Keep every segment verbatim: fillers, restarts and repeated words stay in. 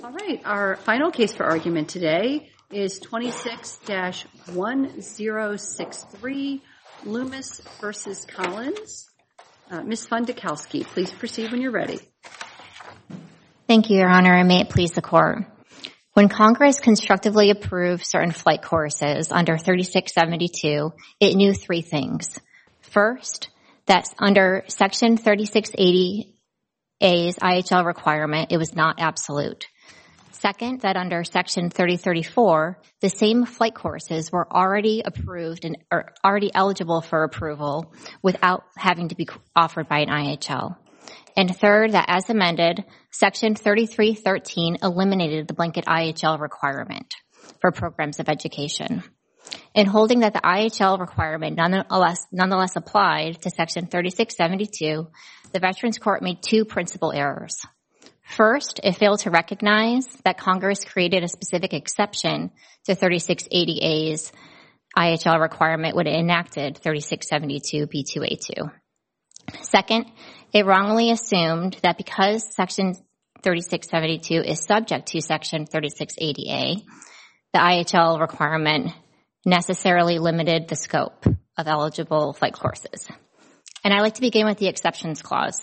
All right, our final case for argument today is twenty-six dash one zero six three, Loomis versus Collins. Uh, Miz Fundakowski, please proceed when you're ready. Thank you, Your Honor, and may it please the Court. When Congress constructively approved certain flight courses under thirty-six seventy-two, it knew three things. First, that under Section thirty-six eighty A's I H L requirement, it was not absolute. Second, that under Section thirty thirty-four, the same flight courses were already approved and are already eligible for approval without having to be offered by an I H L. And third, that as amended, Section thirty-three thirteen eliminated the blanket I H L requirement for programs of education. In holding that the I H L requirement nonetheless, nonetheless applied to Section thirty-six seventy-two, the Veterans Court made two principal errors. First, it failed to recognize that Congress created a specific exception to thirty-six eighty A's I H L requirement when it enacted thirty-six seventy-two B two A two. Second, it wrongly assumed that because Section thirty-six seventy-two is subject to Section thirty-six eighty A, the I H L requirement necessarily limited the scope of eligible flight courses. And I'd like to begin with the exceptions clause.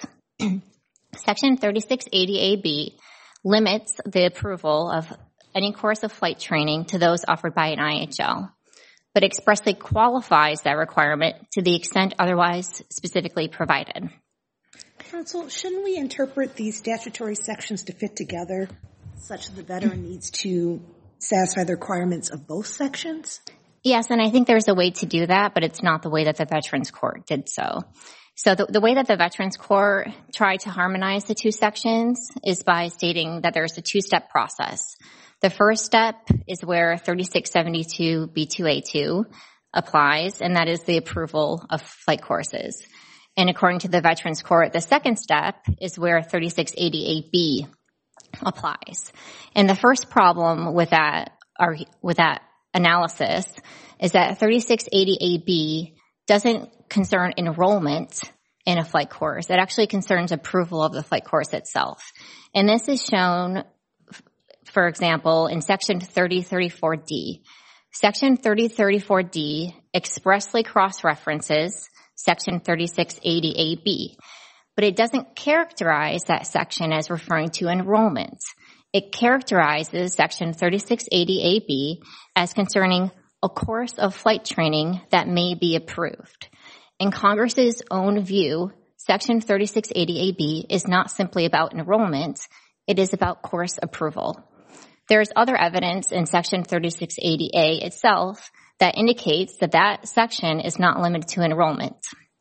Section thirty-six eighty A B limits the approval of any course of flight training to those offered by an I H L, but expressly qualifies that requirement to the extent otherwise specifically provided. Counsel, shouldn't we interpret these statutory sections to fit together such that the veteran needs to satisfy the requirements of both sections? Yes, and I think there's a way to do that, but it's not the way that the Veterans Court did so. So the, the way that the Veterans Court tried to harmonize the two sections is by stating that there's a two-step process. The first step is where thirty-six seventy-two B two A two applies, and that is the approval of flight courses. And according to the Veterans Court, the second step is where thirty-six eighty A B applies. And the first problem with that, or with that analysis is that thirty-six eighty A B doesn't concern enrollment in a flight course. It actually concerns approval of the flight course itself. And this is shown, for example, in Section thirty thirty-four D. Section thirty thirty-four D expressly cross-references Section thirty-six eighty A B, but it doesn't characterize that section as referring to enrollment. It characterizes Section thirty-six eighty A B as concerning a course of flight training that may be approved. In Congress's own view, Section thirty-six eighty A B is not simply about enrollment, it is about course approval. There is other evidence in Section thirty-six eighty A itself that indicates that that section is not limited to enrollment.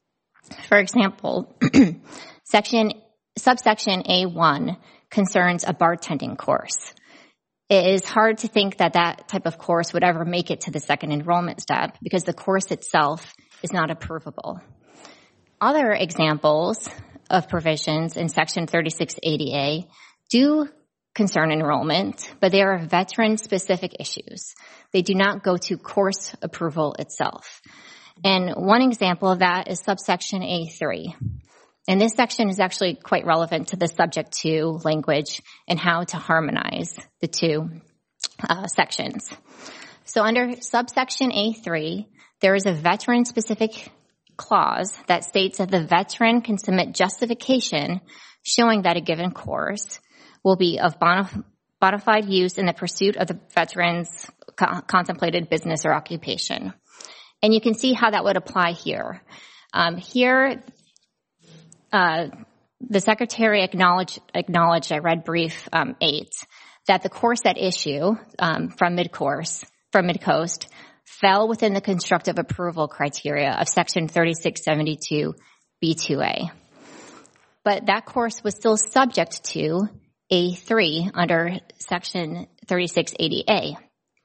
For example, section subsection A one concerns a bartending course. It is hard to think that that type of course would ever make it to the second enrollment step because the course itself is not approvable. Other examples of provisions in Section thirty-six eighty A do concern enrollment, but they are veteran-specific issues. They do not go to course approval itself. And one example of that is subsection A three. And this section is actually quite relevant to the subject to language and how to harmonize the two uh, sections. So under subsection A three, there is a veteran-specific clause that states that the veteran can submit justification showing that a given course will be of bona fide use in the pursuit of the veteran's co- contemplated business or occupation. And you can see how that would apply here. Um, here, uh, the Secretary acknowledged, acknowledged, I read brief um, eight, that the course at issue um, from mid-course, from Midcoast, fell within the constructive approval criteria of Section thirty-six seventy-two B two A. But that course was still subject to A three under Section thirty-six eighty A.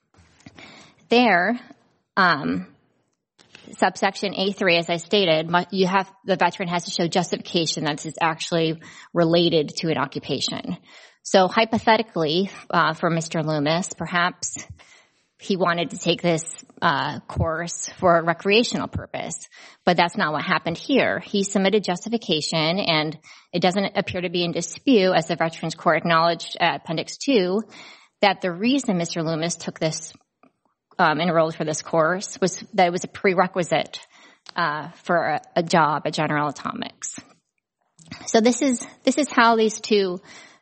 There, um, subsection A three, as I stated, you have the veteran has to show justification that this is actually related to an occupation. So hypothetically, uh, for Mister Loomis, perhaps he wanted to take this uh, course for a recreational purpose. But that's not what happened here. He submitted justification, and it doesn't appear to be in dispute, as the Veterans Court acknowledged at Appendix two, that the reason Mister Loomis took this, um, enrolled for this course, was that it was a prerequisite uh, for a, a job at General Atomics. So this is this is how these two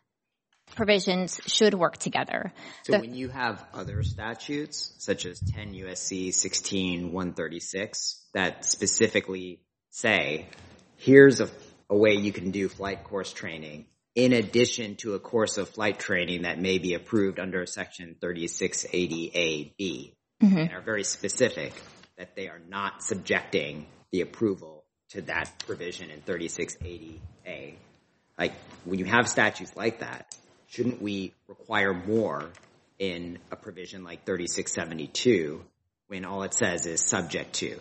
provisions should work together. So the, when you have other statutes, such as ten U S C sixteen one thirty-six, that specifically say, here's a, a way you can do flight course training, in addition to a course of flight training that may be approved under Section thirty-six eighty A B, mm-hmm. and are very specific that they are not subjecting the approval to that provision in thirty-six eighty A. Like, when you have statutes like that, shouldn't we require more in a provision like thirty-six seventy-two when all it says is subject to?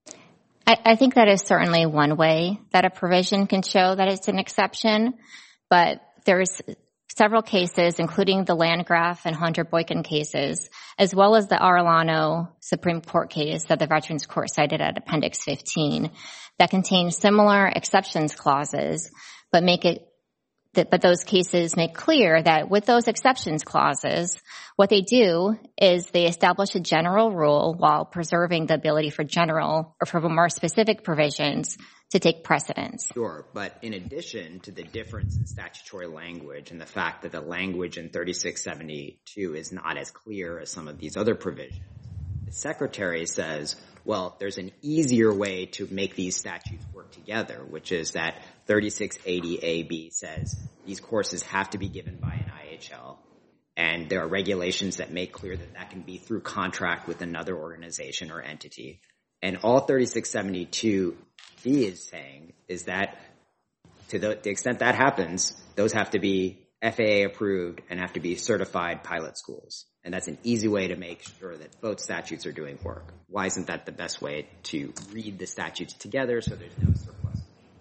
I, I think that is certainly one way that a provision can show that it's an exception, but there's several cases, including the Landgraf and Hunter Boykin cases, as well as the Arellano Supreme Court case that the Veterans Court cited at Appendix fifteen, that contain similar exceptions clauses, but make it That, but those cases make clear that with those exceptions clauses, what they do is they establish a general rule while preserving the ability for general or for more specific provisions to take precedence. Sure, but in addition to the difference in statutory language and the fact that the language in thirty-six seventy-two is not as clear as some of these other provisions, the Secretary says, well, there's an easier way to make these statutes work together, which is that thirty-six eighty A B says these courses have to be given by an I H L, and there are regulations that make clear that that can be through contract with another organization or entity. And all thirty-six seventy-two B is saying is that to the, the extent that happens, those have to be F A A approved and have to be certified pilot schools. And that's an easy way to make sure that both statutes are doing work. Why isn't that the best way to read the statutes together so there's no surplus?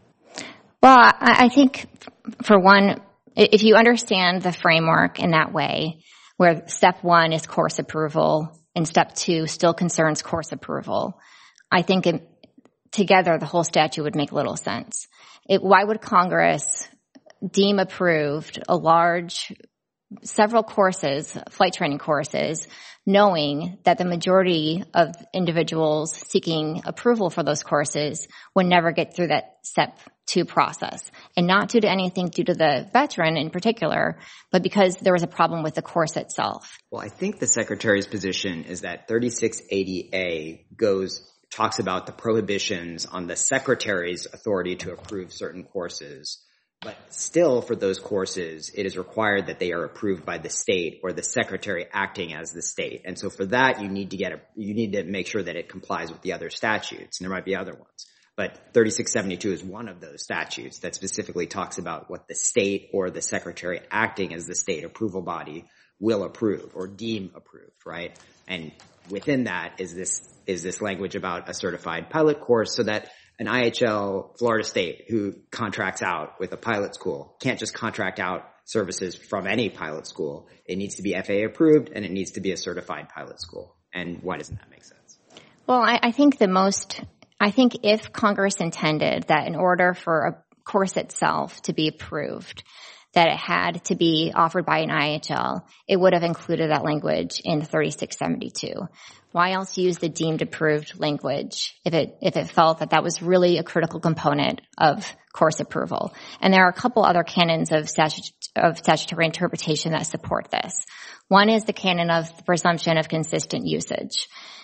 Well, I, I think, for one, if you understand the framework in that way, where step one is course approval and step two still concerns course approval, I think it, together the whole statute would make little sense. It, why would Congress deem approved a large, several courses, flight training courses, knowing that the majority of individuals seeking approval for those courses would never get through that step two process? And not due to anything due to the veteran in particular, but because there was a problem with the course itself. Well, I think the Secretary's position is that thirty-six eighty A goes talks about the prohibitions on the Secretary's authority to approve certain courses. But still, for those courses, it is required that they are approved by the state or the Secretary acting as the state. And so for that, you need to get a, you need to make sure that it complies with the other statutes. And there might be other ones. But thirty-six seventy-two is one of those statutes that specifically talks about what the state or the Secretary acting as the state approval body will approve or deem approved, right? And within that is this, is this language about a certified pilot course, so that an I H L Florida State who contracts out with a pilot school can't just contract out services from any pilot school. It needs to be F A A approved, and it needs to be a certified pilot school. And why doesn't that make sense? Well, I, I think the most, I think if Congress intended that in order for a course itself to be approved, that it had to be offered by an I H L, it would have included that language in thirty-six seventy-two. Why else use the deemed approved language if it if it felt that that was really a critical component of course approval? And there are a couple other canons of, statute, of statutory interpretation that support this. One is the canon of the presumption of consistent usage.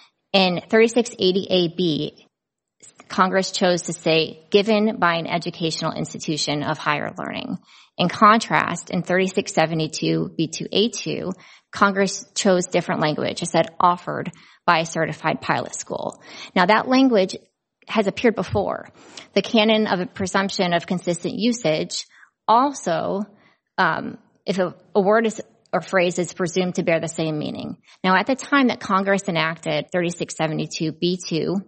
In thirty-six eighty A B, Congress chose to say, given by an educational institution of higher learning. In contrast, in thirty-six seventy-two B two A two, Congress chose different language. It said offered by a certified pilot school. Now, that language has appeared before. The canon of a presumption of consistent usage also, um, if a, a word is or phrase is presumed to bear the same meaning. Now, at the time that Congress enacted thirty-six seventy-two B two,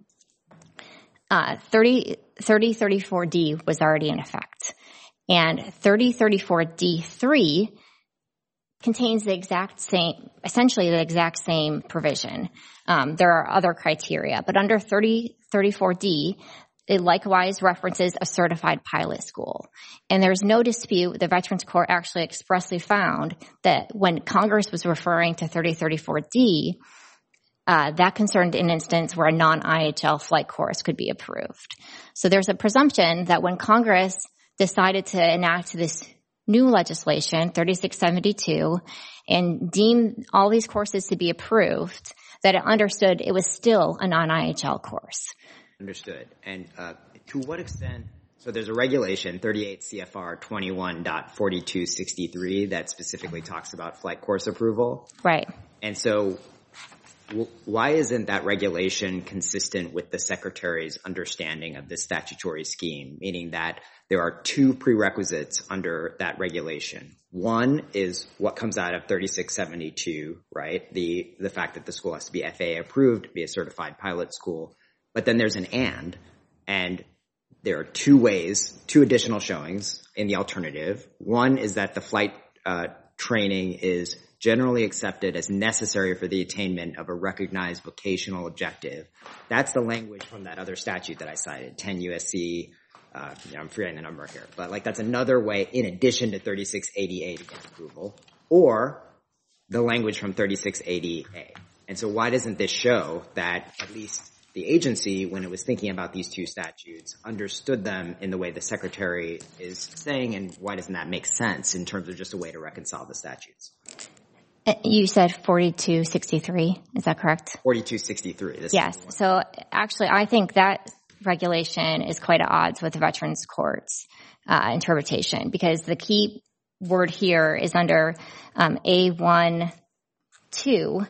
uh, thirty thirty-four D was already in effect. And thirty thirty-four D three contains the exact same, essentially the exact same provision. Um, there are other criteria, but under thirty thirty-four D, it likewise references a certified pilot school. And there's no dispute, the Veterans Court actually expressly found that when Congress was referring to thirty thirty-four D, uh, that concerned an instance where a non-I H L flight course could be approved. So there's a presumption that when Congress decided to enact this new legislation, thirty-six seventy-two, and deemed all these courses to be approved, that it understood it was still a non-I H L course. Understood. And uh, to what extent, so there's a regulation, thirty-eight C F R twenty-one point forty-two sixty-three, that specifically talks about flight course approval. Right. And so w- why isn't that regulation consistent with the Secretary's understanding of the statutory scheme, meaning that there are two prerequisites under that regulation? One is what comes out of thirty-six seventy-two, right? The, the fact that the school has to be F A A approved, be a certified pilot school. But then there's an and, and there are two ways, two additional showings in the alternative. One is that the flight uh, training is generally accepted as necessary for the attainment of a recognized vocational objective. That's the language from that other statute that I cited, ten U S C, uh, you know, I'm forgetting the number here, but like that's another way in addition to thirty-six eighty A to get approval, or the language from thirty-six eighty A. And so why doesn't this show that at least the agency, when it was thinking about these two statutes, understood them in the way the Secretary is saying, and why doesn't that make sense in terms of just a way to reconcile the statutes? You said forty-two sixty-three, is that correct? forty-two sixty-three. This yes. So actually, I think that regulation is quite at odds with the Veterans Court's uh, interpretation, because the key word here is under um, A one two.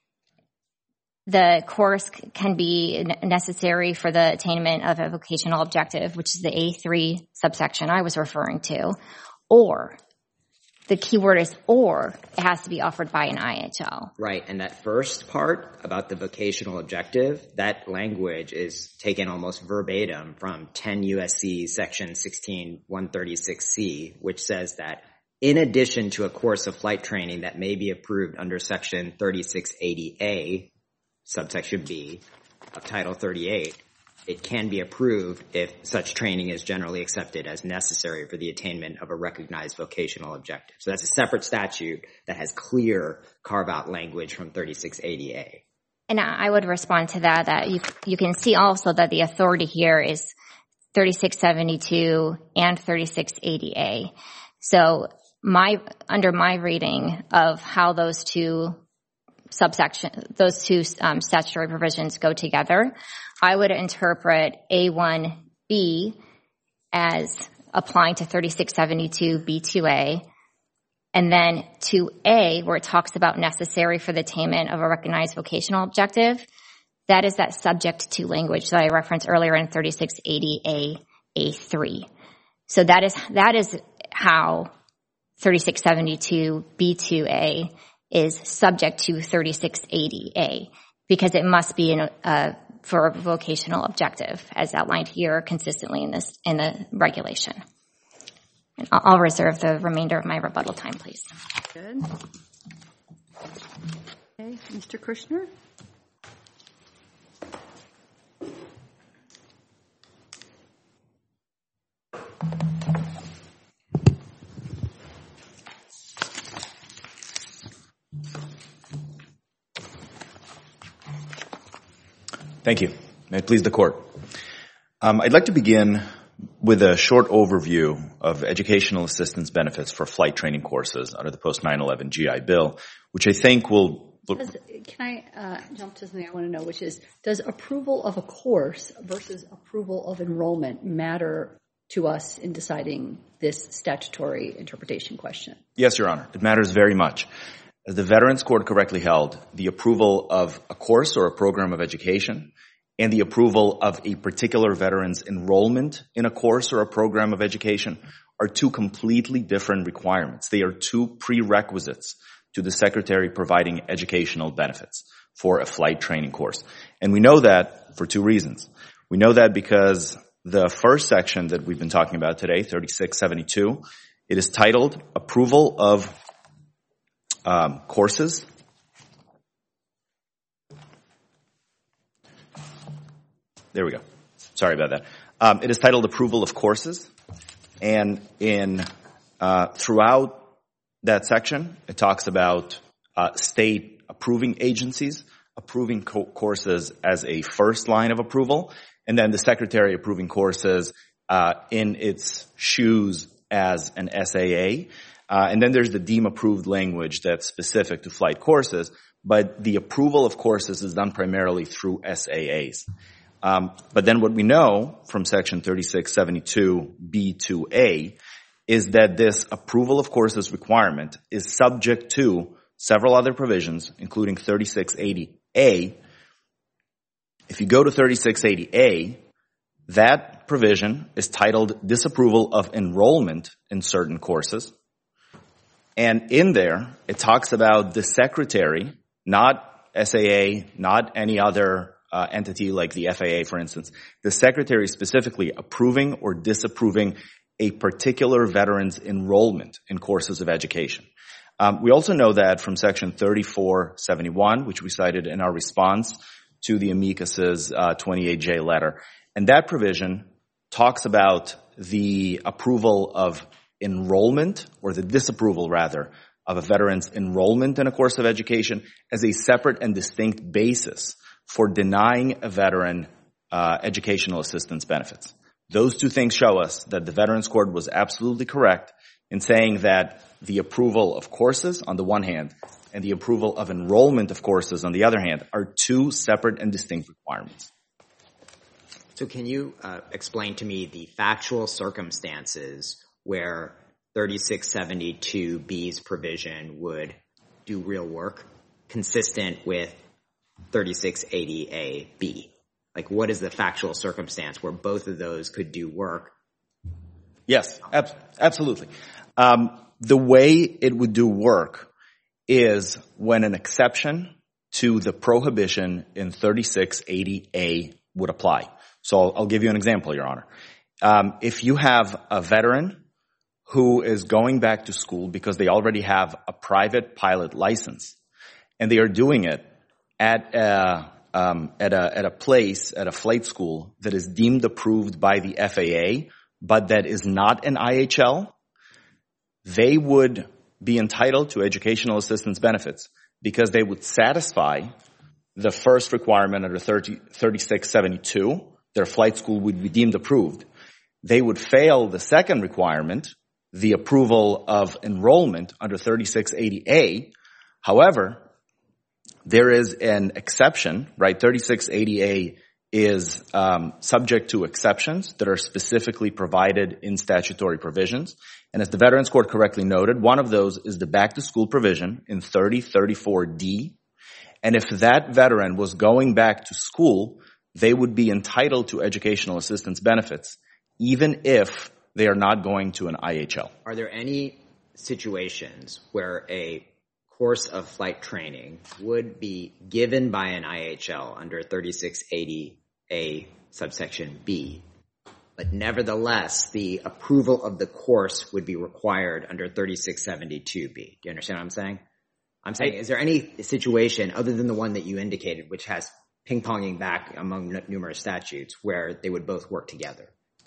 The course can be necessary for the attainment of a vocational objective, which is the A three subsection I was referring to, or the key word is or, it has to be offered by an I H L. Right, and that first part about the vocational objective, that language is taken almost verbatim from ten U S C section sixteen one thirty-six C, which says that in addition to a course of flight training that may be approved under section thirty-six eighty A, subsection B of Title thirty-eight, it can be approved if such training is generally accepted as necessary for the attainment of a recognized vocational objective. So that's a separate statute that has clear carve-out language from thirty-six eighty A. And I would respond to that, that you, you can see also that the authority here is thirty-six seventy-two and thirty-six eighty A. So my, under my reading of how those two subsection, those two um, statutory provisions go together, I would interpret A one B as applying to thirty-six seventy-two B two A, and then two A, where it talks about necessary for the attainment of a recognized vocational objective, that is that subject to language that I referenced earlier in thirty-six eighty A A three. So that is, that is how thirty-six seventy-two B two A is subject to thirty-six eighty A, because it must be in a, uh, for a vocational objective, as outlined here consistently in this in the regulation. And I'll, I'll reserve the remainder of my rebuttal time, please. Good. Okay, Mister Kushner. Thank you. May it please the Court. Um, I'd like to begin with a short overview of educational assistance benefits for flight training courses under the post nine eleven G I Bill, which I think will... Does, can I uh, jump to something I want to know, which is, does approval of a course versus approval of enrollment matter to us in deciding this statutory interpretation question? Yes, Your Honor. It matters very much. As the Veterans Court correctly held, the approval of a course or a program of education and the approval of a particular veteran's enrollment in a course or a program of education are two completely different requirements. They are two prerequisites to the Secretary providing educational benefits for a flight training course. And we know that for two reasons. We know that because the first section that we've been talking about today, thirty-six seventy-two, it is titled Approval of um, courses. There we go. Sorry about that. Um, it is titled Approval of Courses. And in uh, throughout that section, it talks about uh, state approving agencies approving co- courses as a first line of approval, and then the secretary approving courses uh, in its shoes as an S A A. Uh, and then there's the deem approved language that's specific to flight courses, but the approval of courses is done primarily through S A As. Um, but then what we know from section thirty-six seventy-two B two A is that this approval of courses requirement is subject to several other provisions, including thirty-six eighty A. If you go to thirty-six eighty A, that provision is titled Disapproval of Enrollment in Certain Courses. And in there, it talks about the secretary, not S A A, not any other uh, entity like the F A A, for instance, the secretary specifically approving or disapproving a particular veteran's enrollment in courses of education. Um, we also know that from section thirty-four seventy-one, which we cited in our response to the amicus's uh, twenty-eight J letter. And that provision talks about the approval of enrollment, or the disapproval, rather, of a veteran's enrollment in a course of education as a separate and distinct basis for denying a veteran uh, educational assistance benefits. Those two things show us that the Veterans Court was absolutely correct in saying that the approval of courses on the one hand and the approval of enrollment of courses on the other hand are two separate and distinct requirements. So can you uh, explain to me the factual circumstances where thirty-six seventy-two B's provision would do real work consistent with thirty-six eighty A B? Like, what is the factual circumstance where both of those could do work? Yes, ab- absolutely. Um, the way it would do work is when an exception to the prohibition in thirty-six eighty A would apply. So I'll, I'll give you an example, Your Honor. Um, if you have a veteran who is going back to school because they already have a private pilot license, and they are doing it at a, um, at a, at a place, at a flight school that is deemed approved by the F A A, but that is not an I H L, they would be entitled to educational assistance benefits because they would satisfy the first requirement under thirty-six seventy-two. Their flight school would be deemed approved. They would fail the second requirement, the approval of enrollment under thirty-six eighty A. However, there is an exception, right? thirty-six eighty A is um, subject to exceptions that are specifically provided in statutory provisions. And as the Veterans Court correctly noted, one of those is the back-to-school provision in thirty thirty-four D. And if that veteran was going back to school, they would be entitled to educational assistance benefits, even if they are not going to an I H L. Are there any situations where a course of flight training would be given by an I H L under thirty-six eighty A subsection B, but nevertheless the approval of the course would be required under thirty-six seventy-two B? Do you understand what I'm saying? I'm saying, is there any situation other than the one that you indicated, which has ping-ponging back among n- numerous statutes, where they would both work together?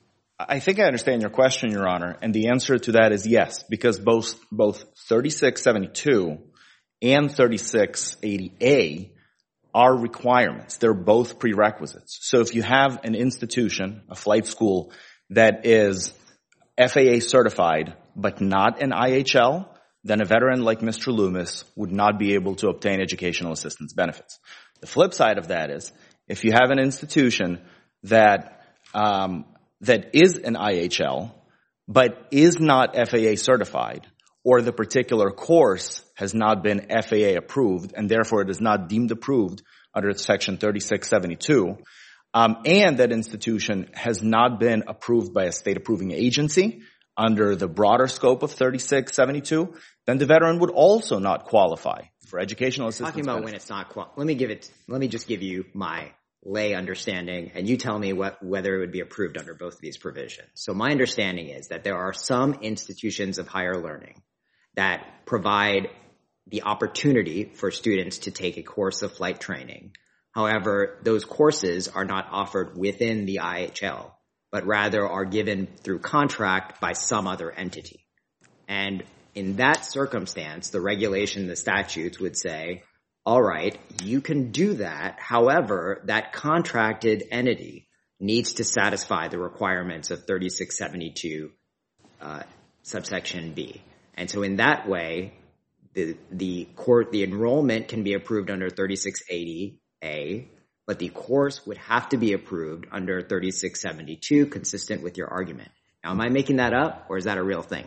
I think I understand your question, Your Honor, and the answer to that is yes, because both both thirty-six seventy-two and thirty-six eighty A are requirements. They're both prerequisites. So if you have an institution, a flight school, that is F A A certified but not an I H L, then a veteran like Mister Loomis would not be able to obtain educational assistance benefits. The flip side of that is, if you have an institution that um, that is an I H L, but is not F A A certified, or the particular course has not been F A A approved, and therefore it is not deemed approved under section thirty-six seventy-two, um, and that institution has not been approved by a state approving agency under the broader scope of thirty-six seventy-two, then the veteran would also not qualify for educational assistance. Talking about benefits. when it's not qual- let me give it. Let me just give you my lay understanding, and you tell me what whether it would be approved under both of these provisions. So my understanding is that there are some institutions of higher learning that provide the opportunity for students to take a course of flight training. However, those courses are not offered within the I H L, but rather are given through contract by some other entity. And in that circumstance, the regulation, the statutes would say, all right, you can do that. However, that contracted entity needs to satisfy the requirements of thirty-six seventy-two uh, subsection B. And so in that way, the the court the enrollment can be approved under thirty-six eighty A, but the course would have to be approved under thirty-six seventy-two, consistent with your argument. Now, am I making that up, or is that a real thing?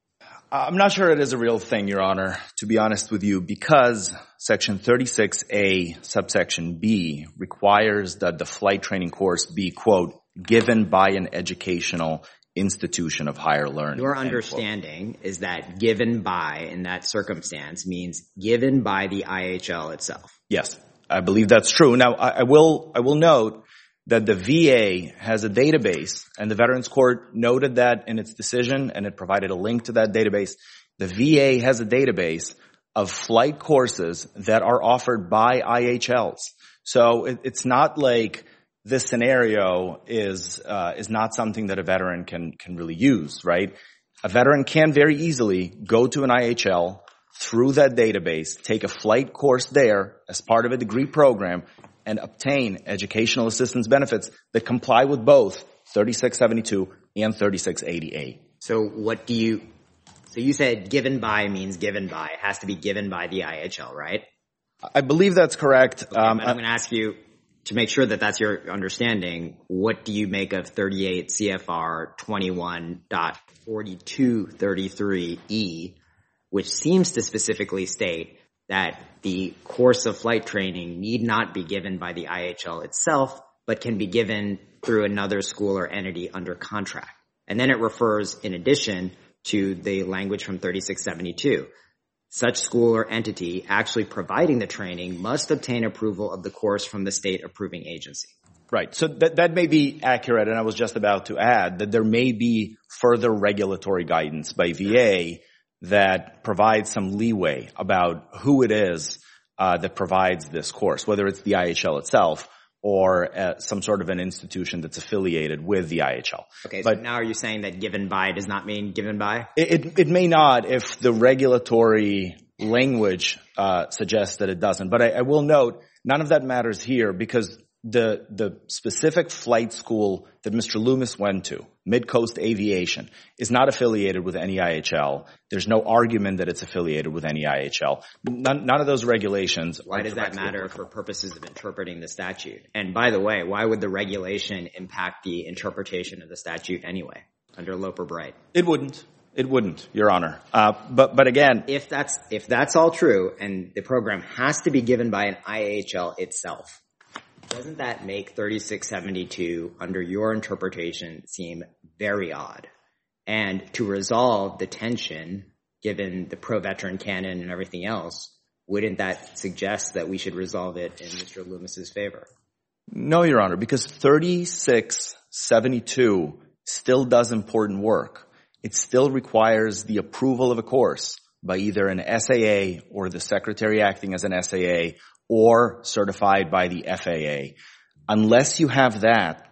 I'm not sure it is a real thing, Your Honor, to be honest with you, because Section thirty-six A, subsection B, requires that the flight training course be, quote, given by an educational institution of higher learning. Your understanding is that given by, in that circumstance, means given by the I H L itself. Yes, I believe that's true. Now, I, I will I will note that the V A has a database, and the Veterans Court noted that in its decision, and it provided a link to that database. The V A has a database of flight courses that are offered by I H Ls. So it, it's not like this scenario is uh, is not something that a veteran can can really use, right? A veteran can very easily go to an I H L through that database, take a flight course there as part of a degree program, and obtain educational assistance benefits that comply with both thirty-six seventy-two and thirty-six eighty A. So what do you, so you said given by means given by. It has to be given by the I H L, right? I believe that's correct. Okay, um, I'm going to ask you, to make sure that that's your understanding, what do you make of thirty-eight C F R twenty-one point forty-two thirty-three E, which seems to specifically state that the course of flight training need not be given by the I H L itself, but can be given through another school or entity under contract. And then it refers, in addition, to the language from thirty-six seventy-two. Such school or entity actually providing the training must obtain approval of the course from the state approving agency. Right. So that, that may be accurate, and I was just about to add that there may be further regulatory guidance by V A that provides some leeway about who it is uh, that provides this course, whether it's the I H L itself or uh, some sort of an institution that's affiliated with the I H L. Okay, but so now are you saying that given by does not mean given by? It, it, it may not if the regulatory language uh, suggests that it doesn't. But I, I will note, none of that matters here because the the specific flight school that Mister Loomis went to, Mid-Coast Aviation, is not affiliated with any I H L. There's no argument that it's affiliated with any I H L. None, none of those regulations. Why does that matter for purposes of interpreting the statute? And by the way, why would the regulation impact the interpretation of the statute anyway, under Loper-Bright? It wouldn't. It wouldn't, Your Honor. Uh, but but again, if that's if that's all true, and the program has to be given by an I H L itself, doesn't that make thirty-six seventy-two, under your interpretation, seem very odd? And to resolve the tension, given the pro-veteran canon and everything else, wouldn't that suggest that we should resolve it in Mister Loomis's favor? No, Your Honor, because thirty-six seventy-two still does important work. It still requires the approval of a course by either an S A A or the secretary acting as an S A A or certified by the F A A. Unless you have that,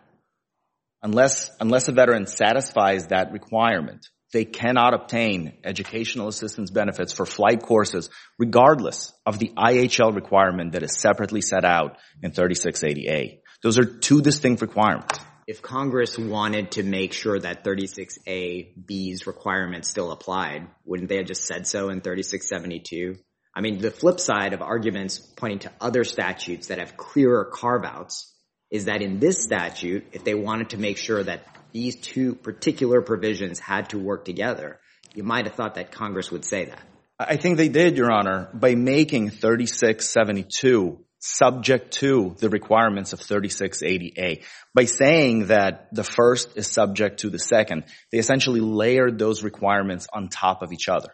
unless unless a veteran satisfies that requirement, they cannot obtain educational assistance benefits for flight courses regardless of the I H L requirement that is separately set out in thirty-six eighty A. Those are two distinct requirements. If Congress wanted to make sure that thirty-six A B's requirements still applied, wouldn't they have just said so in thirty-six seventy-two? I mean, the flip side of arguments pointing to other statutes that have clearer carve-outs is that in this statute, if they wanted to make sure that these two particular provisions had to work together, you might have thought that Congress would say that. I think they did, Your Honor, by making thirty-six seventy-two subject to the requirements of thirty-six eighty A. By saying that the first is subject to the second, they essentially layered those requirements on top of each other.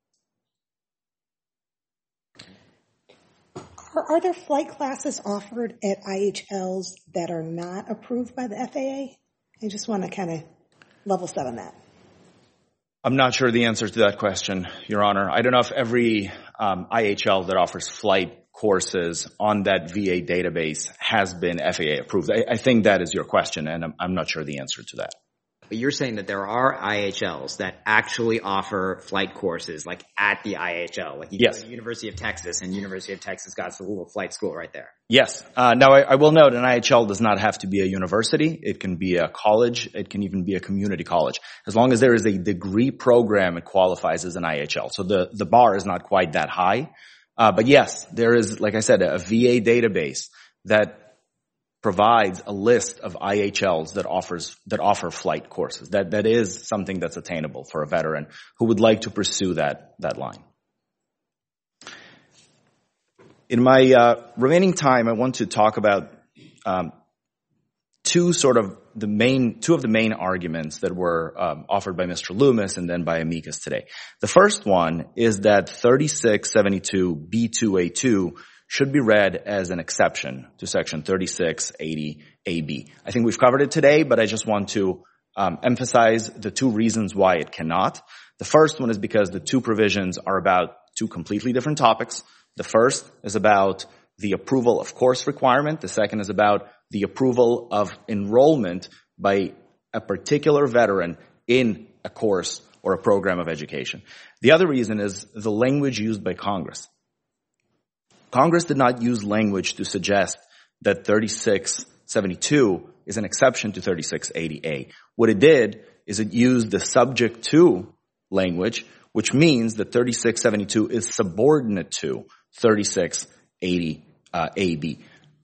Are, are there flight classes offered at I H Ls that are not approved by the F A A? I just want to kind of level set on that. I'm not sure the answer to that question, Your Honor. I don't know if every um, I H L that offers flight courses on that V A database has been F A A approved. I, I think that is your question, and I'm, I'm not sure the answer to that. But you're saying that there are I H Ls that actually offer flight courses, like at the I H L. Like you yes. go to the University of Texas, and University of Texas got a little flight school right there. Yes. Uh, now, I, I will note an I H L does not have to be a university. It can be a college. It can even be a community college. As long as there is a degree program, it qualifies as an I H L. So the, the bar is not quite that high. Uh, but yes, there is, like I said, a V A database that provides a list of I H Ls that offers, that offer flight courses. That, that is something that's attainable for a veteran who would like to pursue that, that line. In my, uh, remaining time, I want to talk about, um, two sort of the main, two of the main arguments that were, um, offered by Mister Loomis and then by amicus today. The first one is that thirty-six seventy-two B two A two should be read as an exception to section thirty-six eighty A B. I think we've covered it today, but I just want to um, emphasize the two reasons why it cannot. The first one is because the two provisions are about two completely different topics. The first is about the approval of course requirement. The second is about the approval of enrollment by a particular veteran in a course or a program of education. The other reason is the language used by Congress. Congress did not use language to suggest that thirty-six seventy-two is an exception to thirty-six eighty A. What it did is it used the subject to language, which means that thirty-six seventy-two is subordinate to thirty-six eighty A B.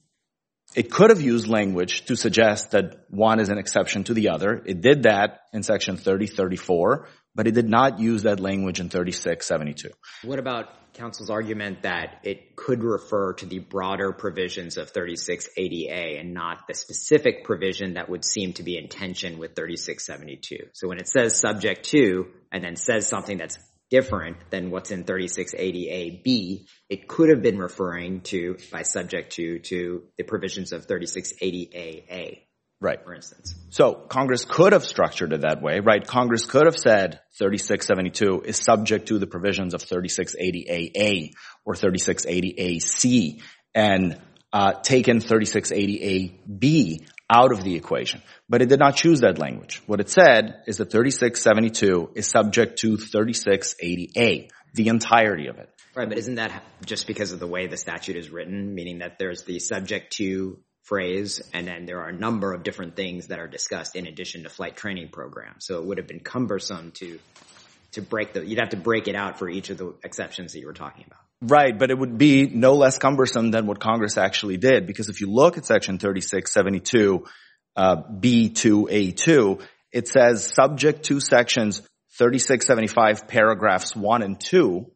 It could have used language to suggest that one is an exception to the other. It did that in section thirty thirty-four, but it did not use that language in thirty-six seventy-two. What about counsel's argument that it could refer to the broader provisions of thirty-six eighty A and not the specific provision that would seem to be in tension with thirty-six seventy-two? So when it says subject to and then says something that's different than what's in thirty-six eighty A B, it could have been referring to, by subject to, to the provisions of thirty-six eighty A A. Right. For instance. So Congress could have structured it that way, right? Congress could have said thirty-six seventy-two is subject to the provisions of thirty-six eighty A A or thirty-six eighty A C and uh taken thirty-six eighty A B out of the equation. But it did not choose that language. What it said is that thirty-six seventy-two is subject to thirty-six eighty A, the entirety of it. Right, but isn't that just because of the way the statute is written, meaning that there's the subject to phrase, and then there are a number of different things that are discussed in addition to flight training programs. So it would have been cumbersome to to break the, you'd have to break it out for each of the exceptions that you were talking about. Right, but it would be no less cumbersome than what Congress actually did, because if you look at section thirty-six seventy-two uh, B two A two, it says subject to sections thirty-six seventy-five paragraphs one and two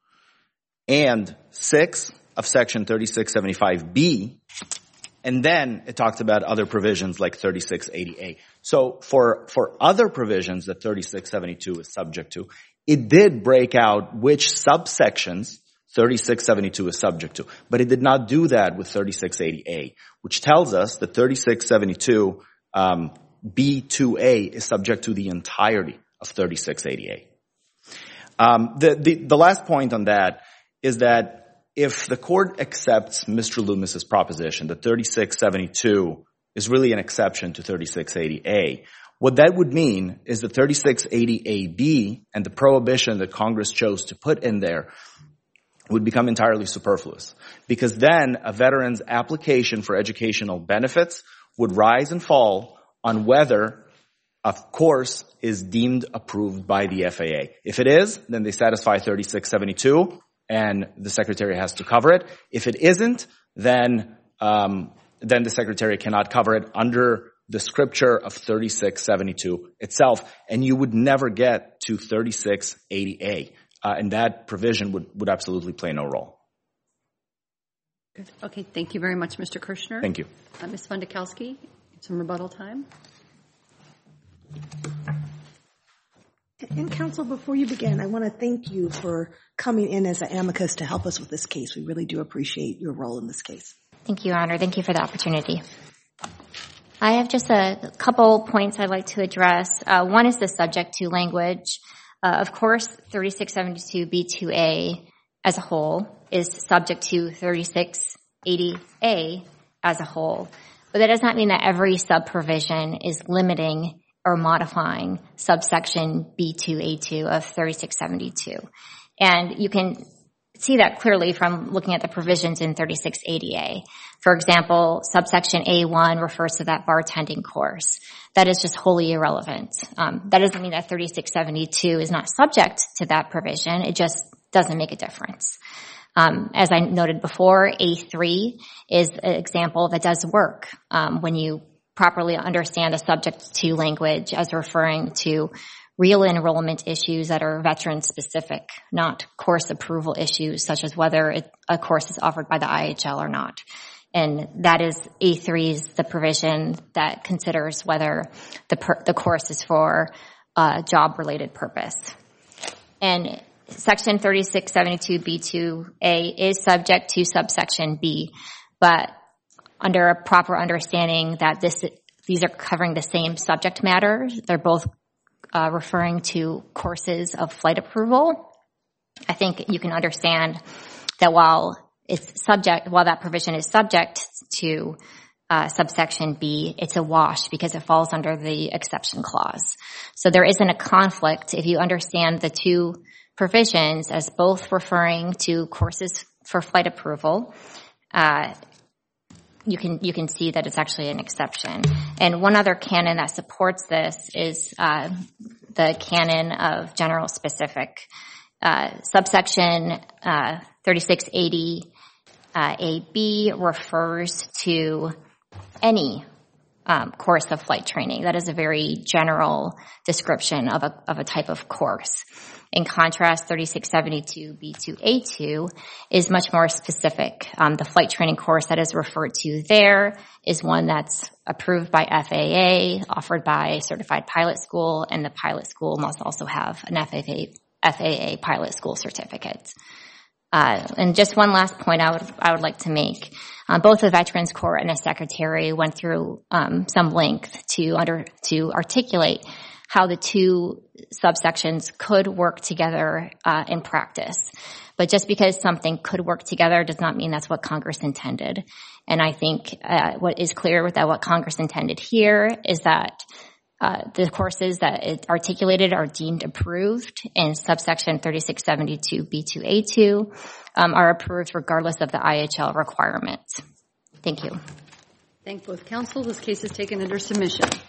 and six of section thirty-six seventy-five B. And then it talks about other provisions like thirty-six eighty A. So for, for other provisions that thirty-six seventy-two is subject to, it did break out which subsections thirty-six seventy-two is subject to. But it did not do that with thirty-six eighty A, which tells us that thirty-six seventy-two um, B two A is subject to the entirety of thirty-six eighty A. Um, the, the, the last point on that is that if the court accepts Mister Loomis's proposition that thirty-six seventy-two is really an exception to thirty-six eighty A, what that would mean is that thirty-six eighty A B and the prohibition that Congress chose to put in there would become entirely superfluous, because then a veteran's application for educational benefits would rise and fall on whether a course is deemed approved by the F A A. If it is, then they satisfy thirty-six seventy-two. And the secretary has to cover it. If it isn't, then um, then the secretary cannot cover it under the scripture of thirty-six seventy-two itself, and you would never get to thirty-six eighty A, uh, and that provision would, would absolutely play no role. Good. Okay, thank you very much, Mister Kirshner. Thank you. Uh, Miz Fundakowski, some rebuttal time. And counsel, before you begin, I want to thank you for coming in as an amicus to help us with this case. We really do appreciate your role in this case. Thank you, Your Honor. Thank you for the opportunity. I have just a couple points I'd like to address. Uh, one is the subject to language. Uh, of course, thirty-six seventy-two B two A as a whole is subject to thirty-six eighty A as a whole. But that does not mean that every sub-provision is limiting or modifying subsection B two A two of thirty-six seventy-two. And you can see that clearly from looking at the provisions in thirty-six eighty A. For example, subsection A one refers to that bartending course. That is just wholly irrelevant. Um, that doesn't mean that thirty-six seventy-two is not subject to that provision. It just doesn't make a difference. Um, as I noted before, A three is an example that does work um, when you properly understand the subject to language as referring to real enrollment issues that are veteran-specific, not course approval issues such as whether it, a course is offered by the I H L or not. And that is A three is the provision that considers whether the, per, the course is for a job-related purpose. And Section thirty-six seventy-two B two A is subject to subsection B, but under a proper understanding that this these are covering the same subject matter, they're both uh, referring to courses of flight approval. I think you can understand that while it's subject, while that provision is subject to uh, subsection B, it's a wash because it falls under the exception clause. So there isn't a conflict if you understand the two provisions as both referring to courses for flight approval. Uh, you can you can see that it's actually an exception. And one other canon that supports this is uh, the canon of general specific. Uh, subsection uh, thirty-six eighty uh, A B refers to any um, course of flight training. That is a very general description of a of a type of course. In contrast, thirty-six seventy-two B two A two is much more specific. Um, the flight training course that is referred to there is one that's approved by F A A, offered by Certified Pilot School, and the pilot school must also have an F A A, F A A pilot school certificate. Uh, and just one last point I would I would like to make. Um, both the Veterans Court and the Secretary went through um, some length to under to articulate how the two subsections could work together uh, in practice. But just because something could work together does not mean that's what Congress intended. And I think uh, what is clear with that what Congress intended here is that uh, the courses that it articulated are deemed approved in subsection thirty-six seventy-two B two A two um, are approved regardless of the I H L requirement. Thank you. Thank both counsel. This case is taken under submission.